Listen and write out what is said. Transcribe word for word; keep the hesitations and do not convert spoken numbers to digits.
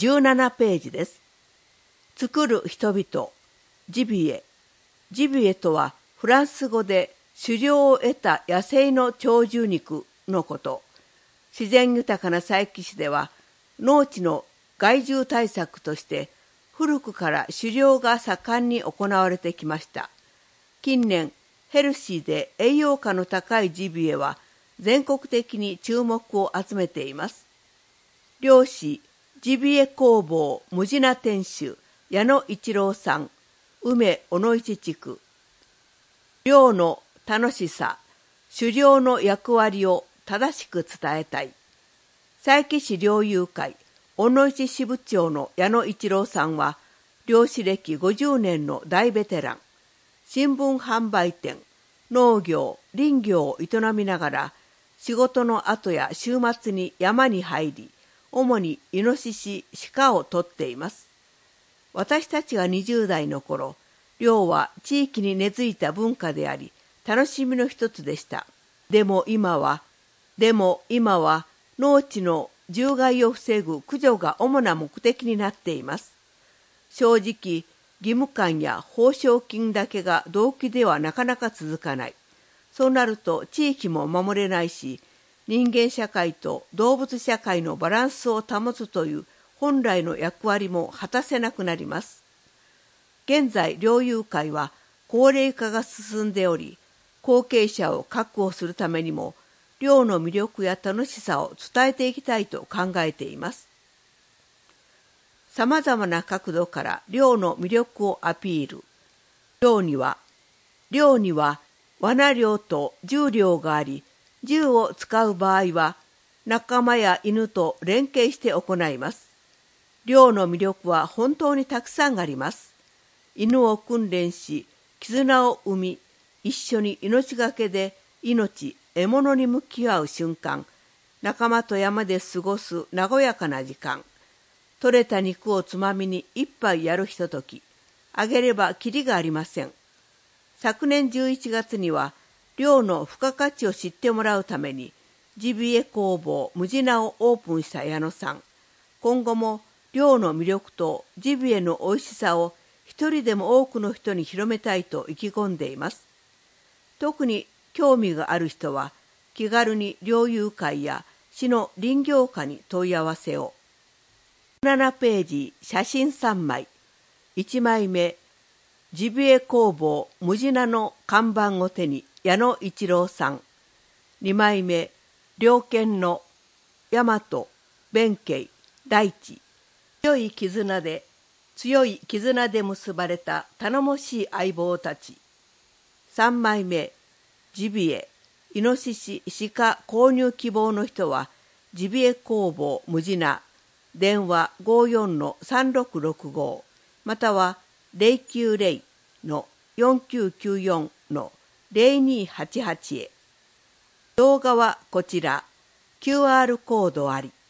じゅうななページです。作る人々、ジビエ。ジビエとはフランス語で狩猟を得た野生の鳥獣肉のこと。自然豊かな佐伯市では農地の害獣対策として古くから狩猟が盛んに行われてきました。近年、ヘルシーで栄養価の高いジビエは全国的に注目を集めています。漁師、ジビエ工房無地店主矢野一郎さん、梅小野市地区。漁の楽しさ、狩猟の役割を正しく伝えたい。佐伯市猟友会小野市支部長の矢野一郎さんは漁師歴ごじゅうねんの大ベテラン。新聞販売店、農業、林業を営みながら仕事の後や週末に山に入り、主にイノシシ、鹿を取っています。私たちがにじゅう代の頃、猟は地域に根付いた文化であり、楽しみの一つでした。でも今は、でも今は農地の獣害を防ぐ駆除が主な目的になっています。正直、義務感や報奨金だけが動機ではなかなか続かない。そうなると地域も守れないし、人間社会と動物社会のバランスを保つという本来の役割も果たせなくなります。現在、猟友会は高齢化が進んでおり、後継者を確保するためにも、猟の魅力や楽しさを伝えていきたいと考えています。さまざまな角度から猟の魅力をアピール。猟には、猟には罠猟と銃猟があり、銃を使う場合は仲間や犬と連携して行います。猟の魅力は本当にたくさんあります。犬を訓練し、絆を生み、一緒に命がけで命、獲物に向き合う瞬間、仲間と山で過ごす和やかな時間、取れた肉をつまみに一杯やるひととき、あげればきりがありません。昨年じゅういちがつには、猟の付加価値を知ってもらうために、ジビエ工房無地をオープンした矢野さん。今後も猟の魅力とジビエの美味しさを一人でも多くの人に広めたいと意気込んでいます。特に興味がある人は、気軽に猟友会や市の林業課に問い合わせを。ななページ写真さんまい。いちまいめ、ジビエ工房無地の看板を手に矢野一郎さん。にまいめ、猟犬の大和、弁慶、大地。強い絆で、強い絆で結ばれた頼もしい相棒たち。さんまいめ、ジビエ、イノシシ、鹿購入希望の人は、ジビエ工房無地電話 ごーよんのさんろくろくご またはゼロきゅうゼロのよんきゅうきゅうよんのゼロにーはちはちへ。動画はこちら、キューアール コードあり。